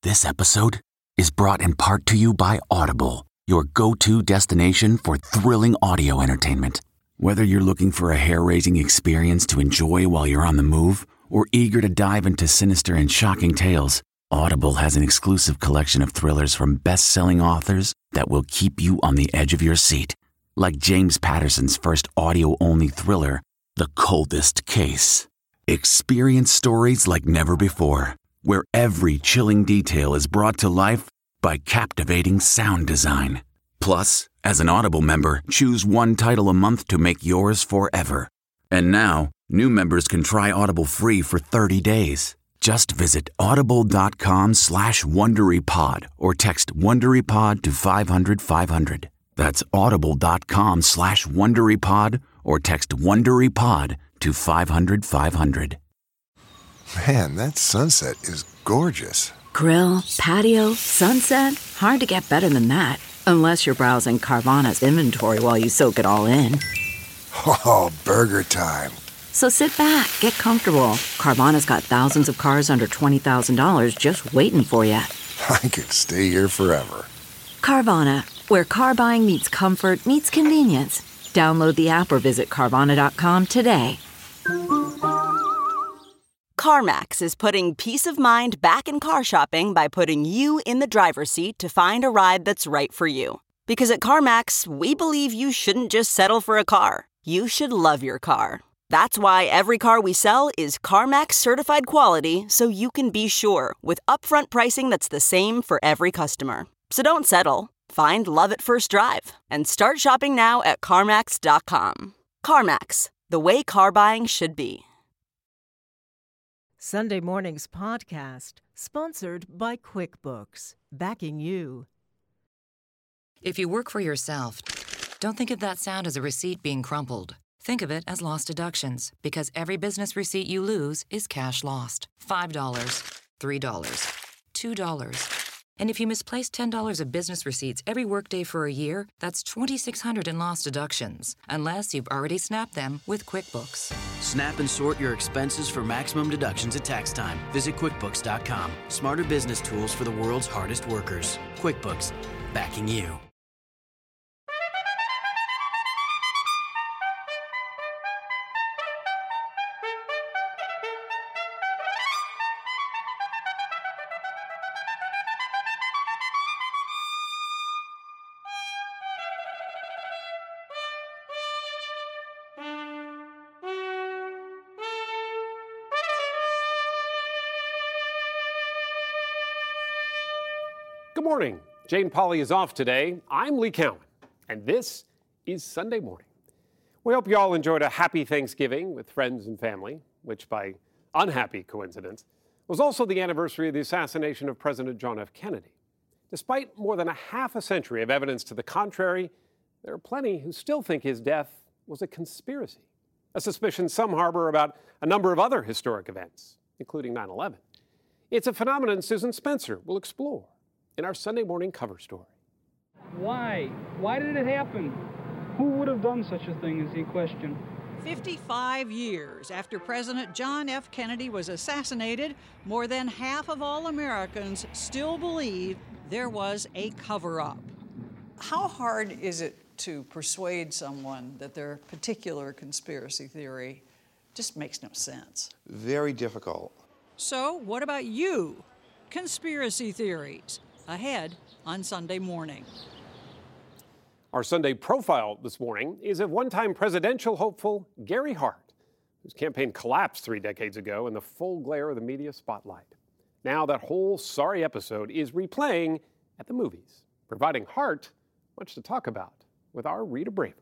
This episode is brought in part to you by Audible, your go-to destination for thrilling audio entertainment. Whether you're looking for a hair-raising experience to enjoy while you're on the move or eager to dive into sinister and shocking tales, Audible has an exclusive collection of thrillers from best-selling authors that will keep you on the edge of your seat. Like James Patterson's first audio-only thriller, The Coldest Case. Experience stories like never before, where every chilling detail is brought to life by captivating sound design. Plus, as an Audible member, choose one title a month to make yours forever. And now, new members can try Audible free for 30 days. Just visit audible.com/WonderyPod or text WonderyPod to 500-500. That's audible.com/WonderyPod or text WonderyPod to 500-500. Man, that sunset is gorgeous. Grill, patio, sunset. Hard to get better than that. Unless you're browsing Carvana's inventory while you soak it all in. Oh, burger time. So sit back, get comfortable. Carvana's got thousands of cars under $20,000 just waiting for you. I could stay here forever. Carvana, where car buying meets comfort meets convenience. Download the app or visit Carvana.com today. CarMax is putting peace of mind back in car shopping by putting you in the driver's seat to find a ride that's right for you. Because at CarMax, we believe you shouldn't just settle for a car. You should love your car. That's why every car we sell is CarMax certified quality, so you can be sure with upfront pricing that's the same for every customer. So don't settle. Find love at first drive and start shopping now at CarMax.com. CarMax, the way car buying should be. Sunday Morning's podcast, sponsored by QuickBooks, backing you. If you work for yourself, don't think of that sound as a receipt being crumpled. Think of it as lost deductions, because every business receipt you lose is cash lost. $5, $3, $2. And if you misplace $10 of business receipts every workday for a year, that's $2,600 in lost deductions, unless you've already snapped them with QuickBooks. Snap and sort your expenses for maximum deductions at tax time. Visit QuickBooks.com. Smarter business tools for the world's hardest workers. QuickBooks, backing you. Good morning. Jane Pauley is off today. I'm Lee Cowan, and this is Sunday Morning. We hope you all enjoyed a happy Thanksgiving with friends and family, which by unhappy coincidence was also the anniversary of the assassination of President John F. Kennedy. Despite more than a half a century of evidence to the contrary, there are plenty who still think his death was a conspiracy, a suspicion some harbor about a number of other historic events, including 9/11. It's a phenomenon Susan Spencer will explore in our Sunday Morning cover story. Why? Why did it happen? Who would have done such a thing is the question. 55 years after President John F. Kennedy was assassinated, more than half of all Americans still believe there was a cover-up. How hard is it to persuade someone that their particular conspiracy theory just makes no sense? Very difficult. So, what about you? Conspiracy theories. Ahead on Sunday Morning. Our Sunday profile this morning is of one-time presidential hopeful Gary Hart, whose campaign collapsed 3 decades ago in the full glare of the media spotlight. Now that whole sorry episode is replaying at the movies, providing Hart much to talk about with our Rita Braver.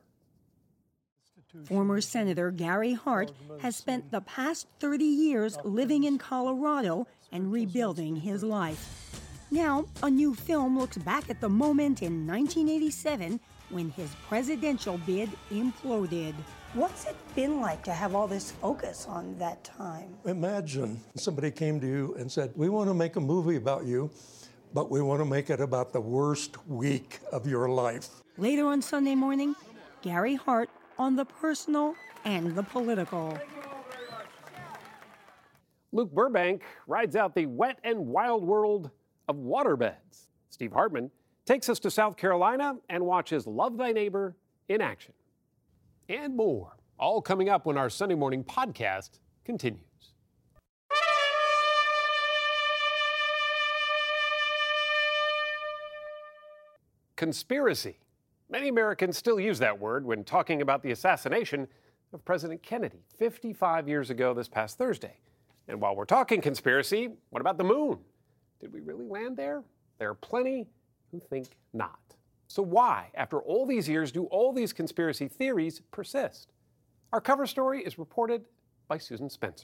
Former Senator Gary Hart has spent the past 30 years living in Colorado and rebuilding his life. Now, a new film looks back at the moment in 1987 when his presidential bid imploded. What's it been like to have all this focus on that time? Imagine somebody came to you and said, we want to make a movie about you, but we want to make it about the worst week of your life. Later on Sunday Morning, Gary Hart on the personal and the political. Luke Burbank rides out the wet and wild world of waterbeds. Steve Hartman takes us to South Carolina and watches Love Thy Neighbor in action. And more, all coming up when our Sunday morning podcast continues. Conspiracy. Many Americans still use that word when talking about the assassination of President Kennedy 55 years ago this past Thursday. And while we're talking conspiracy, what about the moon? Did we really land there? There are plenty who think not. So why, after all these years, do all these conspiracy theories persist? Our cover story is reported by Susan Spencer.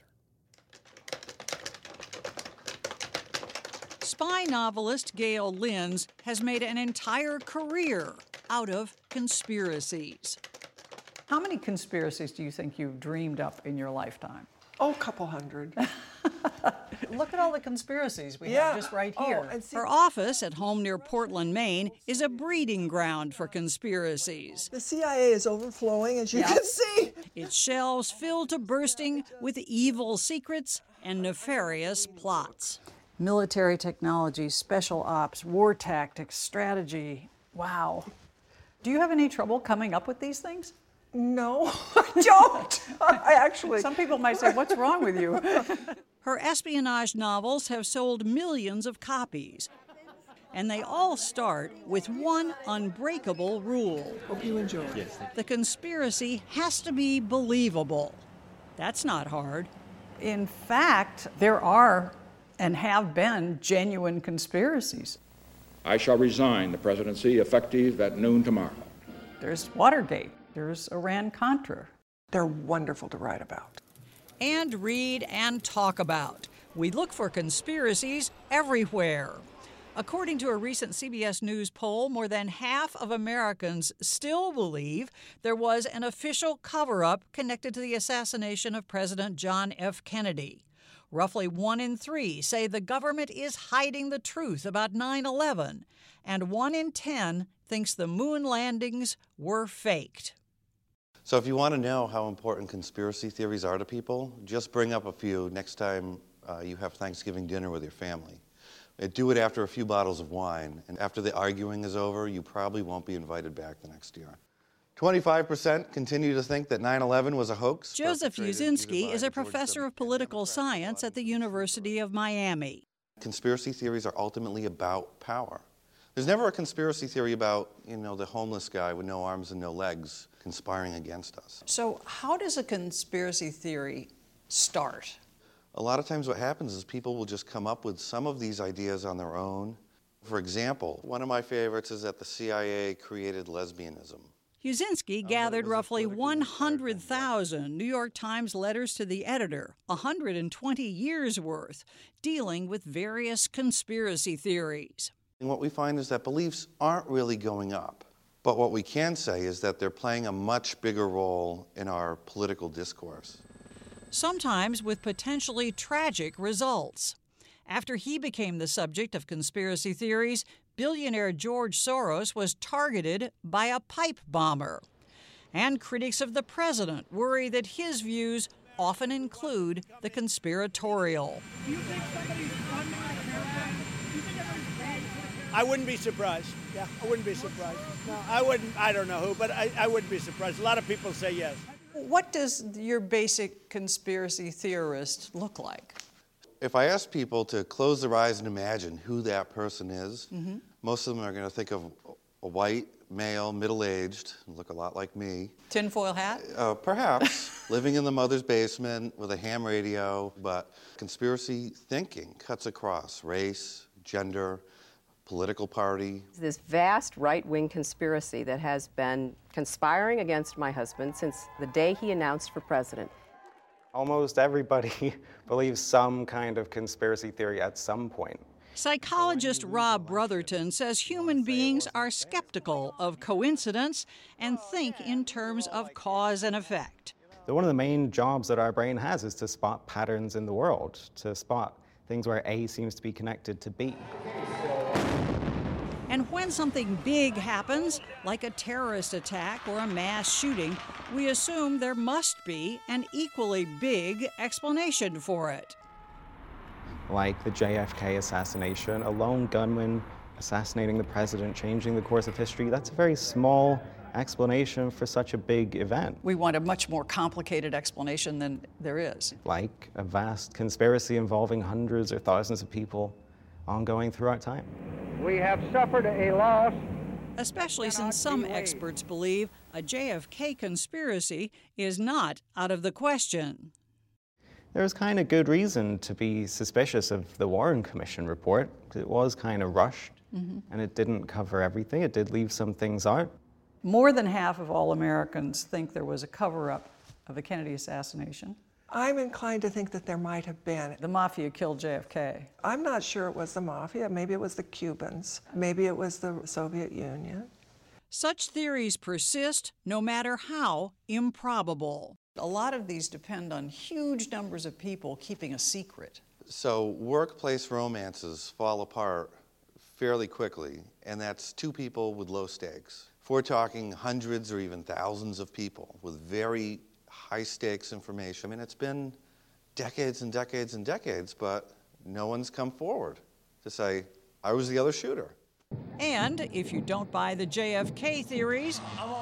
Spy novelist Gail Lynds has made an entire career out of conspiracies. How many conspiracies do you think you've dreamed up in your lifetime? Oh, a couple hundred. Look at all the conspiracies we have just right here. Her office at home near Portland, Maine, is a breeding ground for conspiracies. The CIA is overflowing, as you can see. Its shelves filled to bursting with evil secrets and nefarious plots. Military technology, special ops, war tactics, strategy. Wow. Do you have any trouble coming up with these things? No, I don't. I actually. Some people might say, what's wrong with you? Her espionage novels have sold millions of copies. And they all start with one unbreakable rule. Hope you enjoy. Yes. The conspiracy has to be believable. That's not hard. In fact, there are and have been genuine conspiracies. I shall resign the presidency effective at noon tomorrow. There's Watergate. There's Iran-Contra. They're wonderful to write about. And read and talk about. We look for conspiracies everywhere. According to a recent CBS News poll, more than half of Americans still believe there was an official cover-up connected to the assassination of President John F. Kennedy. Roughly 1 in 3 say the government is hiding the truth about 9/11, and 1 in 10 thinks the moon landings were faked. So if you want to know how important conspiracy theories are to people, just bring up a few next time you have Thanksgiving dinner with your family. Do it after a few bottles of wine, and after the arguing is over, you probably won't be invited back the next year. 25% continue to think that 9/11 was a hoax. Joseph Uszynski is a professor of political science at the University of Miami. Conspiracy theories are ultimately about power. There's never a conspiracy theory about, the homeless guy with no arms and no legs conspiring against us. So how does a conspiracy theory start? A lot of times what happens is people will just come up with some of these ideas on their own. For example, one of my favorites is that the CIA created lesbianism. Uszynski gathered roughly 100,000 New York Times letters to the editor, 120 years' worth, dealing with various conspiracy theories. And what we find is that beliefs aren't really going up. But what we can say is that they're playing a much bigger role in our political discourse. Sometimes with potentially tragic results. After he became the subject of conspiracy theories, billionaire George Soros was targeted by a pipe bomber. And critics of the president worry that his views often include the conspiratorial. Do you think somebody's funding America? Do you think everybody's paying? I wouldn't be surprised. Yeah, I wouldn't be surprised. No, I wouldn't. I don't know who, but I wouldn't be surprised. A lot of people say yes. What does your basic conspiracy theorist look like? If I ask people to close their eyes and imagine who that person is, most of them are going to think of a white, male, middle-aged, look a lot like me. Tinfoil hat? Perhaps. Living in the mother's basement with a ham radio. But conspiracy thinking cuts across race, gender, political party. This vast right-wing conspiracy that has been conspiring against my husband since the day he announced for president. Almost everybody believes some kind of conspiracy theory at some point. Psychologist Rob Brotherton says human beings are skeptical of coincidence and think in terms of cause and effect. One of the main jobs that our brain has is to spot patterns in the world, to spot things where A seems to be connected to B. And when something big happens, like a terrorist attack or a mass shooting, we assume there must be an equally big explanation for it. like the JFK assassination, a lone gunman assassinating the president, changing the course of history. That's a very small explanation for such a big event. We want a much more complicated explanation than there is. Like a vast conspiracy involving hundreds or thousands of people ongoing throughout time. We have suffered a loss. Especially since some experts believe a JFK conspiracy is not out of the question. There's kind of good reason to be suspicious of the Warren Commission report. It was kind of rushed, and it didn't cover everything. It did leave some things out. More than half of all Americans think there was a cover-up of the Kennedy assassination. I'm inclined to think that there might have been. The mafia killed JFK. I'm not sure it was the mafia. Maybe it was the Cubans. Maybe it was the Soviet Union. Such theories persist no matter how improbable. A lot of these depend on huge numbers of people keeping a secret. So workplace romances fall apart fairly quickly, and that's two people with low stakes. If we're talking hundreds or even thousands of people with very high stakes information, I mean, it's been decades and decades and decades, but no one's come forward to say, I was the other shooter. And if you don't buy the JFK theories,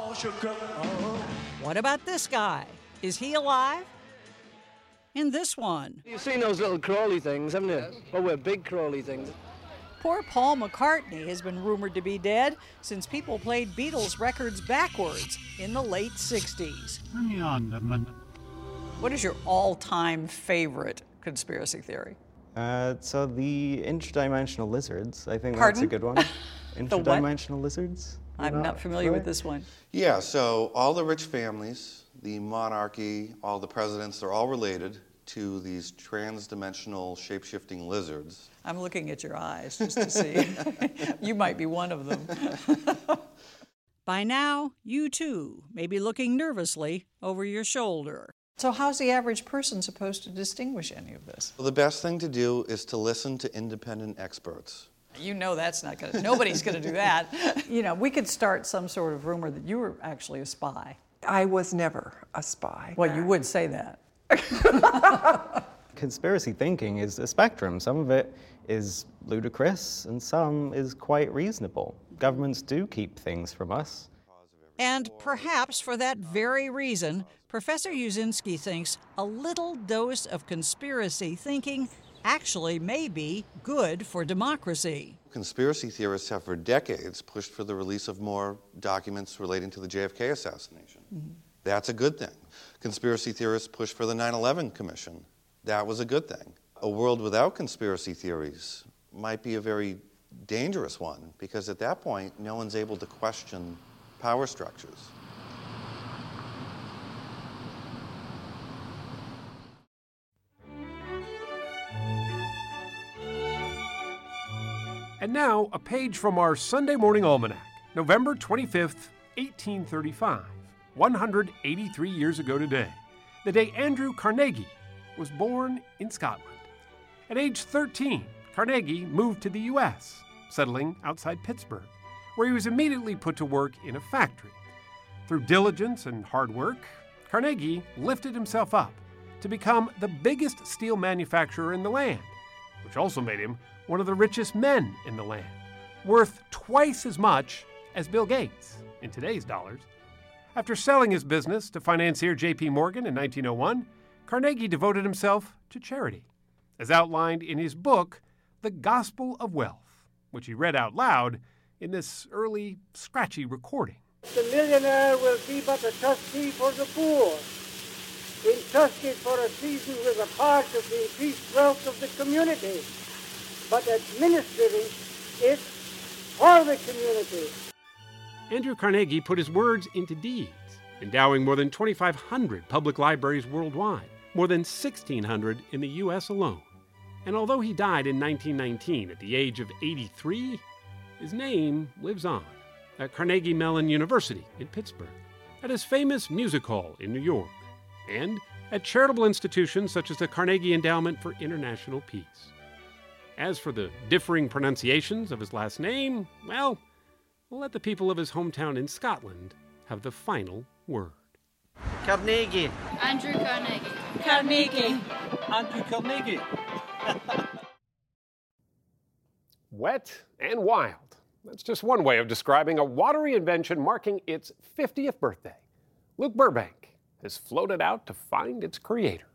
what about this guy? Is he alive? In this one. You've seen those little crawly things, haven't you? Oh, we're big crawly things. Poor Paul McCartney has been rumored to be dead since people played Beatles records backwards in the late 60s. What is your all-time favorite conspiracy theory? So the interdimensional lizards, I think Pardon? that's a good one. Interdimensional lizards? I'm not familiar with this one. Yeah, so all the rich families, the monarchy, all the presidents, they're all related to these trans-dimensional shape-shifting lizards. I'm looking at your eyes just to see. You might be one of them. By now, you too may be looking nervously over your shoulder. So how's the average person supposed to distinguish any of this? Well, the best thing to do is to listen to independent experts. You know that's not going to, nobody's going to do that. You know, we could start some sort of rumor that you were actually a spy. I was never a spy. Well, you would say that. Conspiracy thinking is a spectrum. Some of it is ludicrous and some is quite reasonable. Governments do keep things from us. And perhaps for that very reason, Professor Uszynski thinks a little dose of conspiracy thinking actually may be good for democracy. Conspiracy theorists have for decades pushed for the release of more documents relating to the JFK assassination. That's a good thing. Conspiracy theorists pushed for the 9/11 Commission. That was a good thing. A world without conspiracy theories might be a very dangerous one, because at that point, no one's able to question power structures. And now, a page from our Sunday Morning Almanac, November 25th, 1835, 183 years ago today, the day Andrew Carnegie was born in Scotland. At age 13, Carnegie moved to the U.S., settling outside Pittsburgh, where he was immediately put to work in a factory. Through diligence and hard work, Carnegie lifted himself up to become the biggest steel manufacturer in the land, which also made him one of the richest men in the land, worth twice as much as Bill Gates in today's dollars. After selling his business to financier J.P. Morgan in 1901, Carnegie devoted himself to charity, as outlined in his book, The Gospel of Wealth, which he read out loud in this early, scratchy recording. The millionaire will be but a trustee for the poor, entrusted for a season with a part of the increased wealth of the community, but administering it for the community. Andrew Carnegie put his words into deeds, endowing more than 2,500 public libraries worldwide, more than 1,600 in the U.S. alone. And although he died in 1919 at the age of 83, his name lives on at Carnegie Mellon University in Pittsburgh, at his famous music hall in New York, and at charitable institutions such as the Carnegie Endowment for International Peace. As for the differing pronunciations of his last name, well, we'll let the people of his hometown in Scotland have the final word. Carnegie. Andrew Carnegie. Carnegie. Andrew Carnegie. wet and wild. That's just one way of describing a watery invention marking its 50th birthday. Luke Burbank has floated out to find its creator.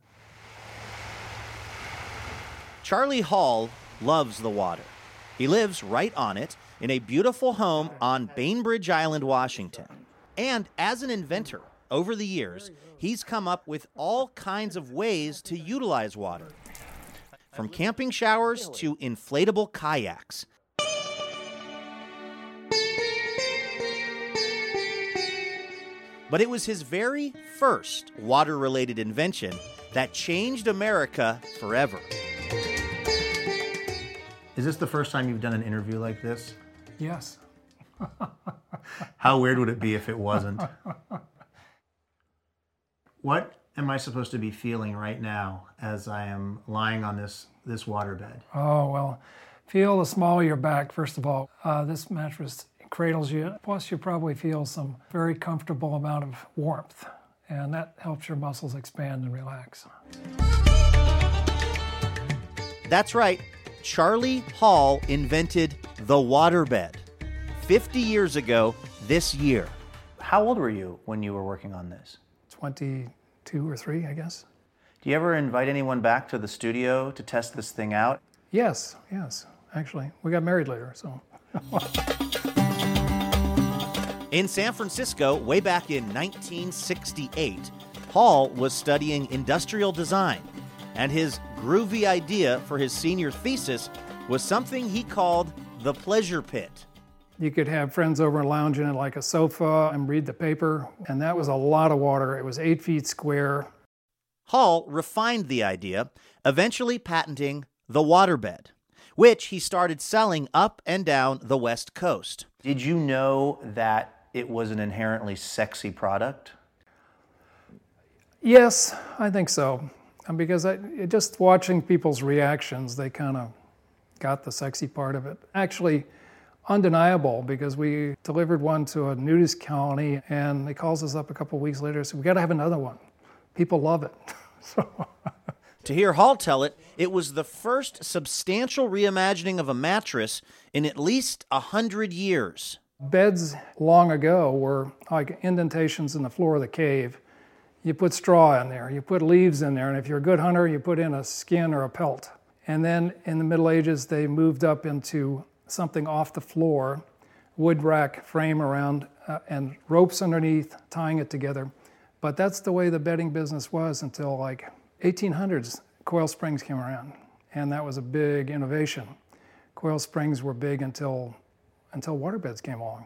Charlie Hall loves the water. He lives right on it in a beautiful home on Bainbridge Island, Washington. And as an inventor, over the years, he's come up with all kinds of ways to utilize water. From camping showers to inflatable kayaks. But it was his very first water-related invention that changed America forever. Is this the first time you've done an interview like this? Yes. How weird would it be if it wasn't? What am I supposed to be feeling right now as I am lying on this waterbed? Oh, well, feel the small of your back, first of all. This mattress cradles you, plus you probably feel some very comfortable amount of warmth, and that helps your muscles expand and relax. That's right. Charlie Hall invented the waterbed 50 years ago this year. How old were you when you were working on this? 22 or 3, I guess. Do you ever invite anyone back to the studio to test this thing out? Yes, actually. We got married later, so. In San Francisco, way back in 1968, Hall was studying industrial design, and his groovy idea for his senior thesis was something he called the pleasure pit. You could have friends over and lounge in it like a sofa and read the paper, and that was a lot of water. It was 8 feet square. Hall refined the idea, eventually patenting the waterbed, which he started selling up and down the West Coast. Did you know that it was an inherently sexy product? Yes, I think so. Because just watching people's reactions, they kind of got the sexy part of it. Actually, undeniable, because we delivered one to a nudist colony, and they calls us up a couple of weeks later and said, we got to have another one. People love it. To hear Hall tell it, it was the first substantial reimagining of a mattress in at least 100 years. Beds long ago were like indentations in the floor of the cave. You put straw in there, you put leaves in there, and if you're a good hunter, you put in a skin or a pelt. And then in the Middle Ages, they moved up into something off the floor, wood rack frame around, and ropes underneath, tying it together. But that's the way the bedding business was until like 1800s. Coil springs came around, and that was a big innovation. Coil springs were big until waterbeds came along.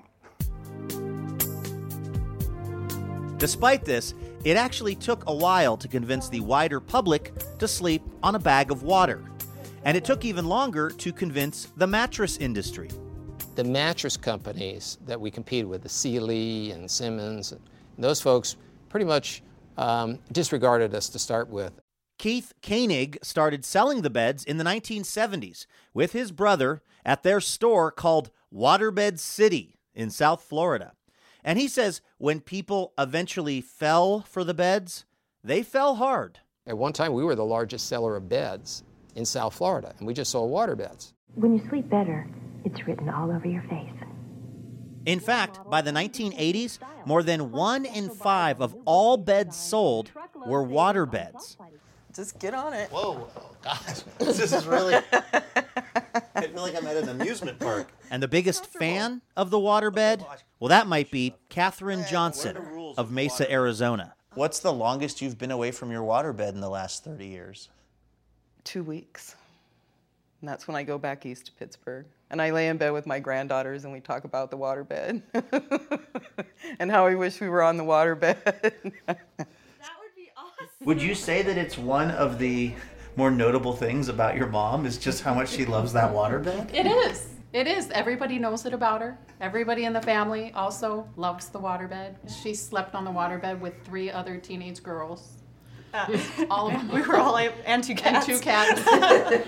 Despite this, it actually took a while to convince the wider public to sleep on a bag of water. And it took even longer to convince the mattress industry. The mattress companies that we compete with, the Sealy and Simmons, those folks pretty much disregarded us to start with. Keith Koenig started selling the beds in the 1970s with his brother at their store called Waterbed City in South Florida. And he says when people eventually fell for the beds, they fell hard. At one time, we were the largest seller of beds in South Florida, and we just sold water beds. When you sleep better, it's written all over your face. In fact, by the 1980s, more than 1 in 5 of all beds sold were water beds. Just get on it. Whoa, oh gosh, this is really... I feel like I'm at an amusement park. And the biggest fan of the waterbed? Well, that might be Catherine Johnson of Mesa, Arizona. What's the longest you've been away from your waterbed in the last 30 years? 2 weeks. And that's when I go back east to Pittsburgh. And I lay in bed with my granddaughters and we talk about the waterbed. And how we wish we were on the waterbed. That would be awesome. Would you say that it's one of the more notable things about your mom is just how much she loves that waterbed? It is. It is. Everybody knows it about her. Everybody in the family also loves the waterbed. She slept on the waterbed with 3 other teenage girls. All of them. We were all, and 2 cats. And 2 cats.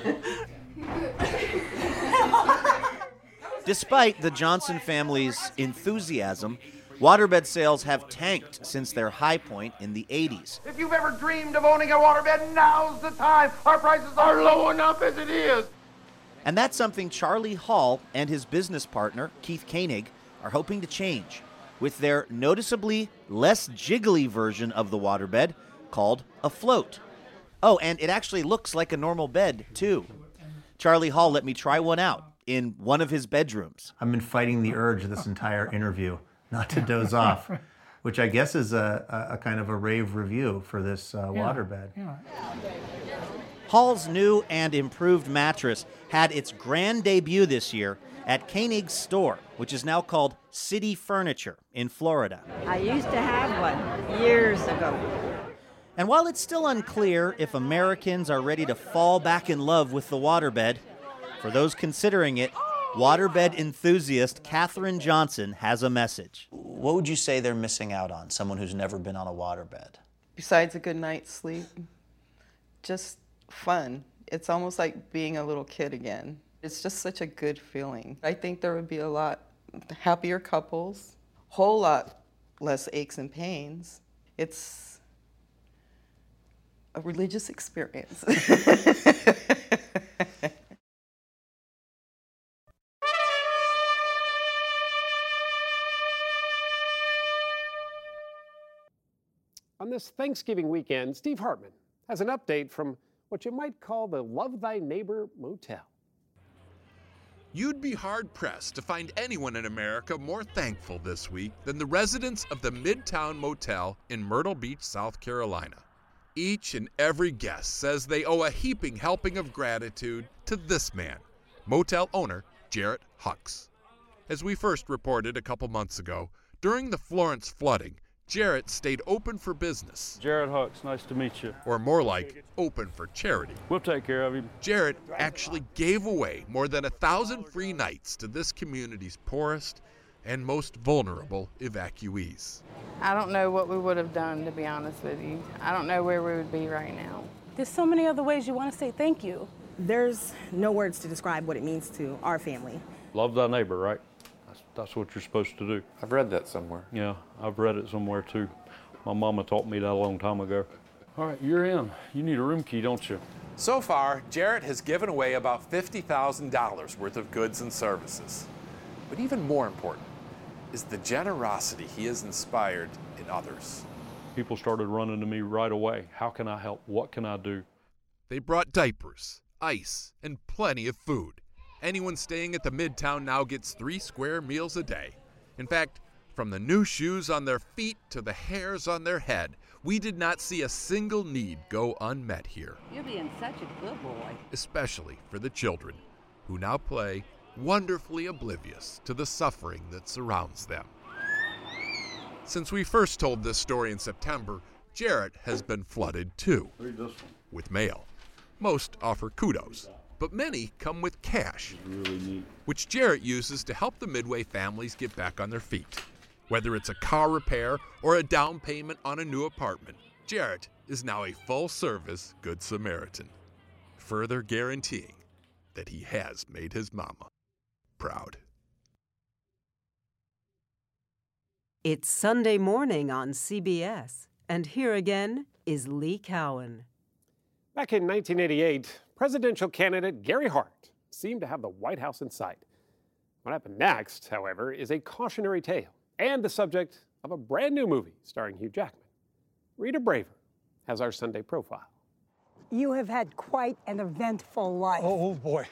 Despite the Johnson family's enthusiasm, waterbed sales have tanked since their high point in the 80s. If you've ever dreamed of owning a waterbed, now's the time. Our prices are low enough as it is. And that's something Charlie Hall and his business partner, Keith Koenig, are hoping to change with their noticeably less jiggly version of the waterbed called a float. Oh, and it actually looks like a normal bed, too. Charlie Hall let me try one out in one of his bedrooms. I've been fighting the urge this entire interview not to doze off, which I guess is a kind of a rave review for this waterbed. Yeah. Hall's new and improved mattress had its grand debut this year at Koenig's store, which is now called City Furniture in Florida. I used to have one years ago. And while it's still unclear if Americans are ready to fall back in love with the waterbed, for those considering it, waterbed enthusiast Katherine Johnson has a message. What would you say they're missing out on, someone who's never been on a waterbed? Besides a good night's sleep, just fun. It's almost like being a little kid again. It's just such a good feeling. I think there would be a lot happier couples, whole lot less aches and pains. It's a religious experience. On this Thanksgiving weekend, Steve Hartman has an update from what you might call the Love Thy Neighbor Motel. You'd be hard-pressed to find anyone in America more thankful this week than the residents of the Midtown Motel in Myrtle Beach, South Carolina. Each and every guest says they owe a heaping helping of gratitude to this man, motel owner Jarrett Hucks. As we first reported a couple months ago, during the Florence flooding, Jarrett stayed open for business. Jarrett Hucks, nice to meet you. Or more like, open for charity. We'll take care of him. Jarrett actually gave away more than 1,000 free nights to this community's poorest and most vulnerable evacuees. I don't know what we would have done, to be honest with you. I don't know where we would be right now. There's so many other ways you want to say thank you. There's no words to describe what it means to our family. Love thy neighbor, right? That's what you're supposed to do. I've read that somewhere. Yeah, I've read it somewhere too. My mama taught me that a long time ago. All right, you're in. You need a room key, don't you? So far, Jarrett has given away about $50,000 worth of goods and services. But even more important is the generosity he has inspired in others. People started running to me right away. How can I help? What can I do? They brought diapers, ice, and plenty of food. Anyone staying at the Midtown now gets 3 square meals a day. In fact, from the new shoes on their feet to the hairs on their head, we did not see a single need go unmet here. You're being such a good boy. Especially for the children, who now play wonderfully oblivious to the suffering that surrounds them. Since we first told this story in September, Jarrett has been flooded too, with mail. Most offer kudos, but many come with cash, which Jarrett uses to help the Midway families get back on their feet. Whether it's a car repair or a down payment on a new apartment, Jarrett is now a full-service Good Samaritan, further guaranteeing that he has made his mama proud. It's Sunday morning on CBS, and here again is Lee Cowan. Back in 1988, presidential candidate Gary Hart seemed to have the White House in sight. What happened next, however, is a cautionary tale and the subject of a brand new movie starring Hugh Jackman. Rita Braver has our Sunday profile. You have had quite an eventful life. Oh, boy.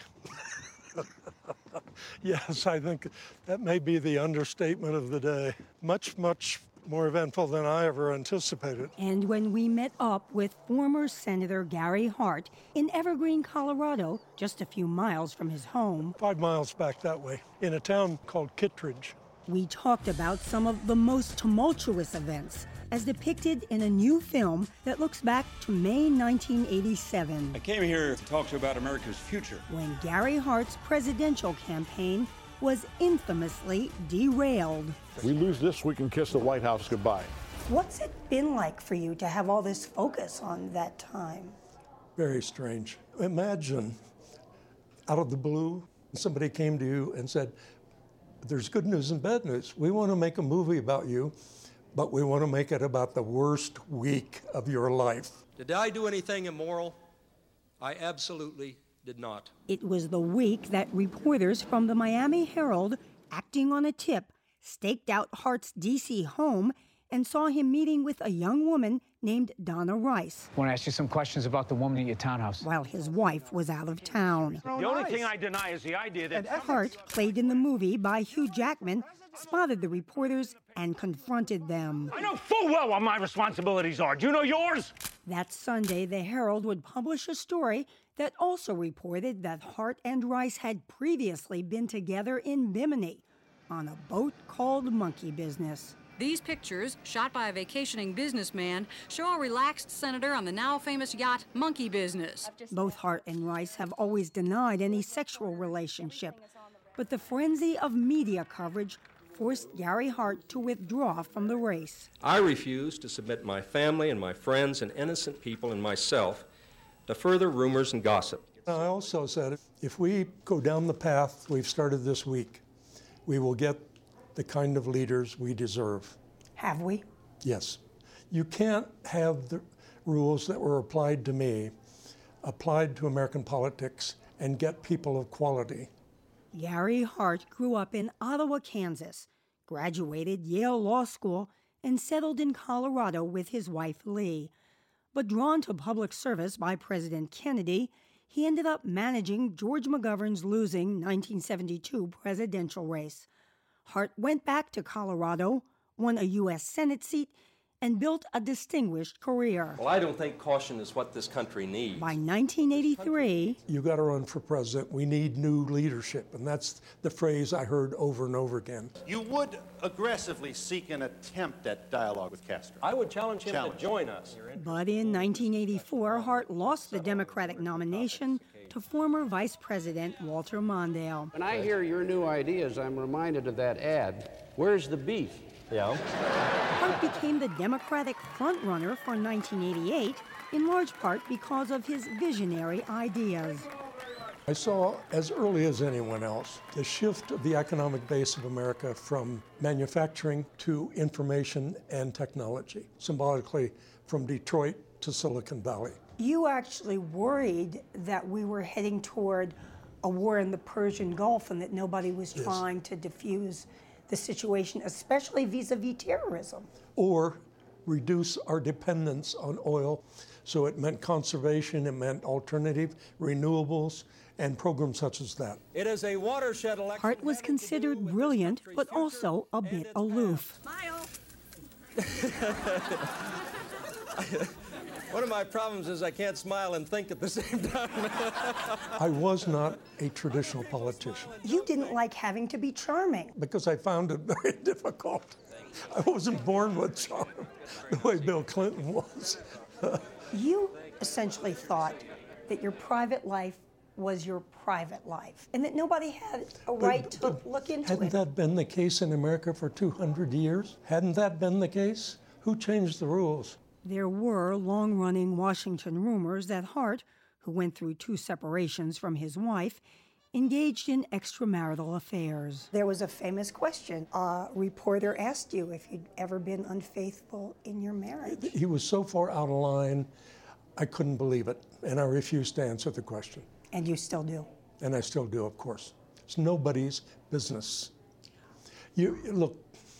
Yes, I think that may be the understatement of the day. Much, much more eventful than I ever anticipated. And when we met up with former Senator Gary Hart in Evergreen, Colorado, just a few miles from his home. 5 miles back that way, in a town called Kittredge. We talked about some of the most tumultuous events as depicted in a new film that looks back to May 1987. I came here to talk to you about America's future. When Gary Hart's presidential campaign was infamously derailed. We lose this, we can kiss the White House goodbye. What's it been like for you to have all this focus on that time? Very strange. Imagine, out of the blue, somebody came to you and said, there's good news and bad news. We want to make a movie about you, but we want to make it about the worst week of your life. Did I do anything immoral? I absolutely did not. It was the week that reporters from the Miami Herald, acting on a tip, staked out Hart's D.C. home and saw him meeting with a young woman named Donna Rice. I want to ask you some questions about the woman at your townhouse. While his wife was out of town. The only thing I deny is the idea that Hart, played in the movie by Hugh Jackman, spotted the reporters and confronted them. I know full well what my responsibilities are. Do you know yours? That Sunday, the Herald would publish a story that also reported that Hart and Rice had previously been together in Bimini on a boat called Monkey Business. These pictures, shot by a vacationing businessman, show a relaxed senator on the now famous yacht Monkey Business. Both Hart and Rice have always denied any sexual relationship, but the frenzy of media coverage forced Gary Hart to withdraw from the race. I refuse to submit my family and my friends and innocent people and myself to further rumors and gossip. I also said if we go down the path we've started this week, we will get the kind of leaders we deserve. Have we? Yes. You can't have the rules that were applied to me applied to American politics and get people of quality. Gary Hart grew up in Ottawa, Kansas, graduated Yale Law School, and settled in Colorado with his wife, Lee. But drawn to public service by President Kennedy, he ended up managing George McGovern's losing 1972 presidential race. Hart went back to Colorado, won a U.S. Senate seat, and built a distinguished career. Well, I don't think caution is what this country needs. By 1983, you got to run for president. We need new leadership, and that's the phrase I heard over and over again. You would aggressively seek an attempt at dialogue with Castro. I would challenge him to join us. But in 1984, Hart lost the Democratic nomination to former Vice President Walter Mondale. When I hear your new ideas, I'm reminded of that ad. Where's the beef? Yeah. Hart became the Democratic frontrunner for 1988, in large part because of his visionary ideas. I saw, as early as anyone else, the shift of the economic base of America from manufacturing to information and technology, symbolically from Detroit to Silicon Valley. You actually worried that we were heading toward a war in the Persian Gulf and that nobody was trying to diffuse the situation, especially vis-a-vis terrorism. Or reduce our dependence on oil. So it meant conservation, it meant alternative, renewables, and programs such as that. It is a watershed election. Hart was considered brilliant, but also a bit aloof. One of my problems is I can't smile and think at the same time. I was not a traditional politician. You didn't like having to be charming. Because I found it very difficult. I wasn't born with charm, the way Bill Clinton was. You essentially thought that your private life was your private life, and that nobody had a right to look into it. Hadn't that been the case in America for 200 years? Hadn't that been the case? Who changed the rules? There were long-running Washington rumors that Hart, who went through 2 separations from his wife, engaged in extramarital affairs. There was a famous question. A reporter asked you if you'd ever been unfaithful in your marriage. He was so far out of line, I couldn't believe it, and I refused to answer the question. And you still do? And I still do, of course. It's nobody's business. Look,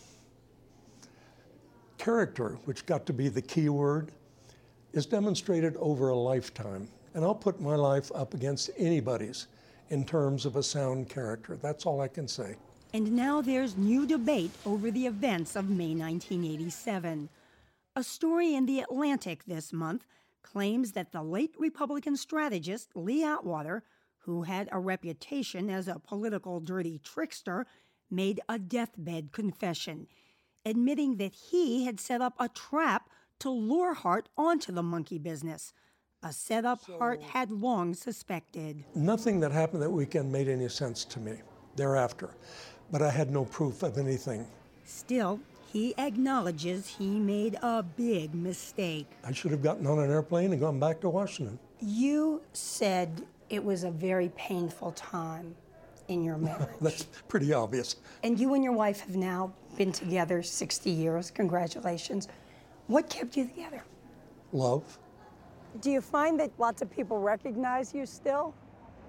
character, which got to be the key word, is demonstrated over a lifetime. And I'll put my life up against anybody's in terms of a sound character. That's all I can say. And now there's new debate over the events of May 1987. A story in The Atlantic this month claims that the late Republican strategist Lee Atwater, who had a reputation as a political dirty trickster, made a deathbed confession, admitting that he had set up a trap to lure Hart onto the monkey business, a setup Hart had long suspected. Nothing that happened that weekend made any sense to me thereafter, but I had no proof of anything. Still, he acknowledges he made a big mistake. I should have gotten on an airplane and gone back to Washington. You said it was a very painful time in your marriage. That's pretty obvious. And you and your wife have now been together 60 years. Congratulations. What kept you together? Love. Do you find that lots of people recognize you still?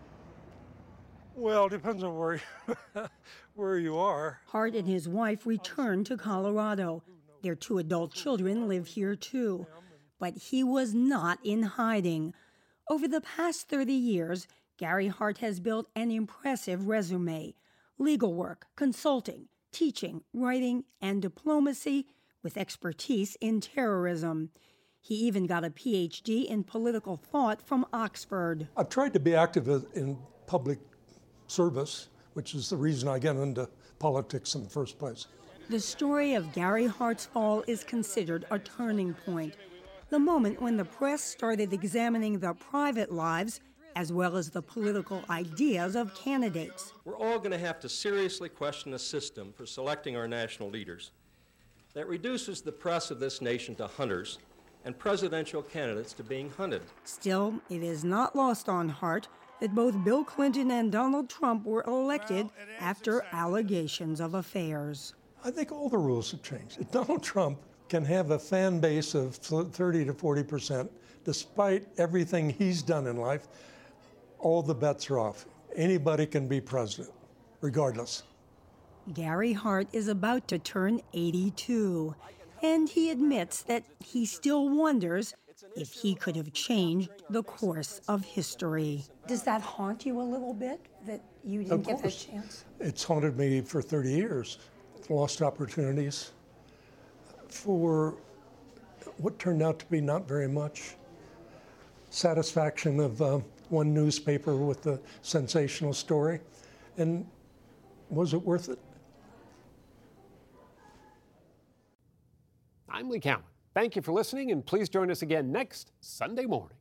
Well, it depends on where you are. Hart and his wife returned to Colorado. Their 2 adult children live here too. But he was not in hiding. Over the past 30 years, Gary Hart has built an impressive resume. Legal work, consulting, teaching, writing, and diplomacy with expertise in terrorism. He even got a PhD in political thought from Oxford. I've tried to be active in public service, which is the reason I get into politics in the first place. The story of Gary Hart's fall is considered a turning point. The moment when the press started examining the private lives as well as the political ideas of candidates. We're all going to have to seriously question a system for selecting our national leaders that reduces the press of this nation to hunters and presidential candidates to being hunted. Still, it is not lost on Hart that both Bill Clinton and Donald Trump were elected after allegations of affairs. I think all the rules have changed. If Donald Trump can have a fan base of 30 to 40%, despite everything he's done in life, all the bets are off. Anybody can be president, regardless. Gary Hart is about to turn 82, and he admits that he still wonders if he could have changed the course of history. Does that haunt you a little bit, that you didn't get that chance? It's haunted me for 30 years. Lost opportunities for what turned out to be not very much. Satisfaction of one newspaper with the sensational story. And was it worth it? I'm Lee Cowan. Thank you for listening, and please join us again next Sunday morning.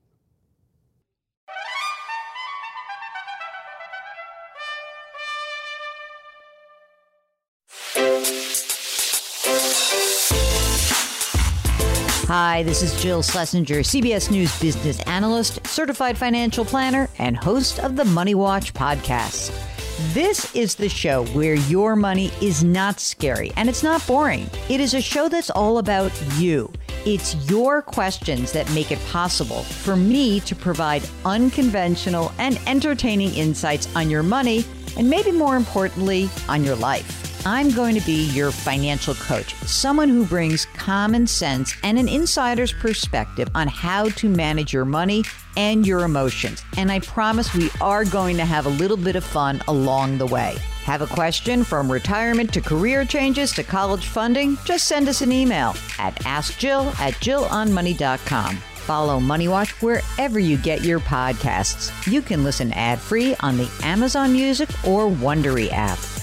Hi, this is Jill Schlesinger, CBS News business analyst, certified financial planner, and host of the Money Watch podcast. This is the show where your money is not scary and it's not boring. It is a show that's all about you. It's your questions that make it possible for me to provide unconventional and entertaining insights on your money, and maybe more importantly, on your life. I'm going to be your financial coach, someone who brings common sense and an insider's perspective on how to manage your money and your emotions. And I promise we are going to have a little bit of fun along the way. Have a question from retirement to career changes to college funding? Just send us an email at askjill@jillonmoney.com. Follow Money Watch wherever you get your podcasts. You can listen ad-free on the Amazon Music or Wondery app.